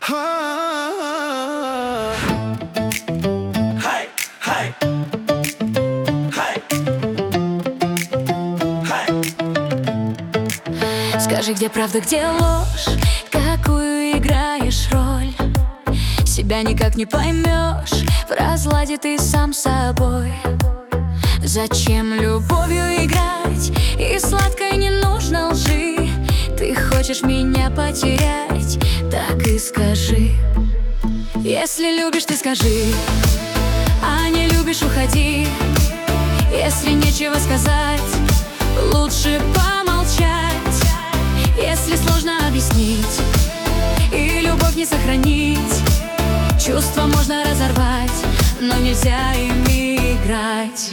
Скажи, где правда, где ложь, какую играешь роль. Себя никак не поймешь, в разладе ты сам собой. Зачем любовью играть, и сладкой не нужно лжи. Ты хочешь меня потерять, так и скажи. Если любишь, ты скажи, а не любишь, уходи. Если нечего сказать, лучше помолчать. Если сложно объяснить и любовь не сохранить, чувства можно разорвать, но нельзя ими играть.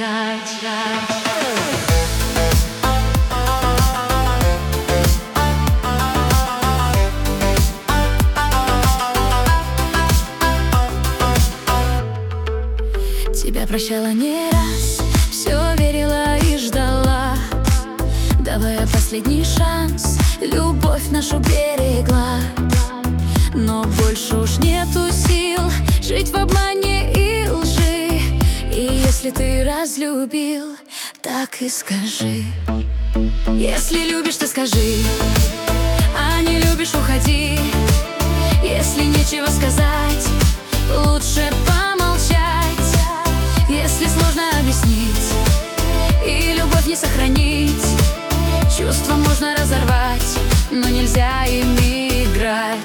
Тебя прощала не раз, все верила и ждала, давая последний шанс, любовь нашу берегла. Но больше уж нету сил жить в обмане и лжи. И если ты разлюбил, так и скажи. Если любишь, ты скажи, а не любишь, уходи. Если нечего сказать, лучше помолчать. Если сложно объяснить и любовь не сохранить, чувства можно разорвать, но нельзя ими играть.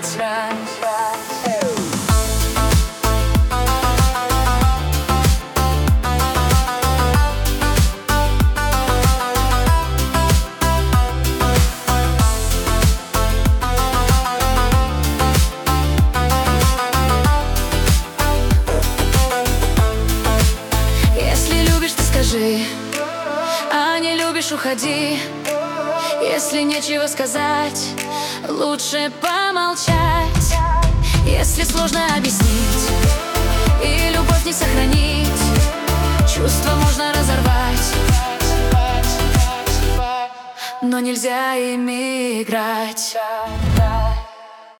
Если любишь, ты скажи, а не любишь, уходи. Если нечего сказать, лучше помолчать. Если сложно объяснить и любовь не сохранить, чувства можно разорвать, но нельзя ими играть.